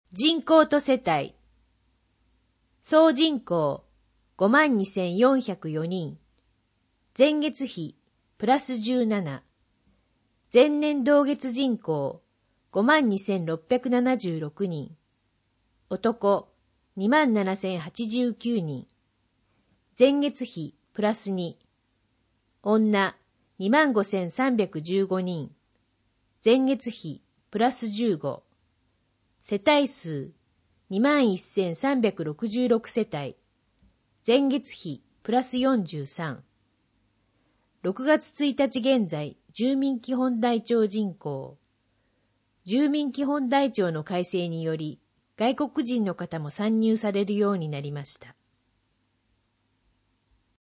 人口と世帯。総人口 52,404 人。前月比プラス17。前年同月人口 52,676 人。男 27,089 人。前月比プラス2。女 25,315 人。前月比プラス15。世帯数 21,366 世帯。前月比プラス43。6月1日現在、住民基本台帳人口。住民基本台帳の改正により、外国人の方も参入されるようになりました。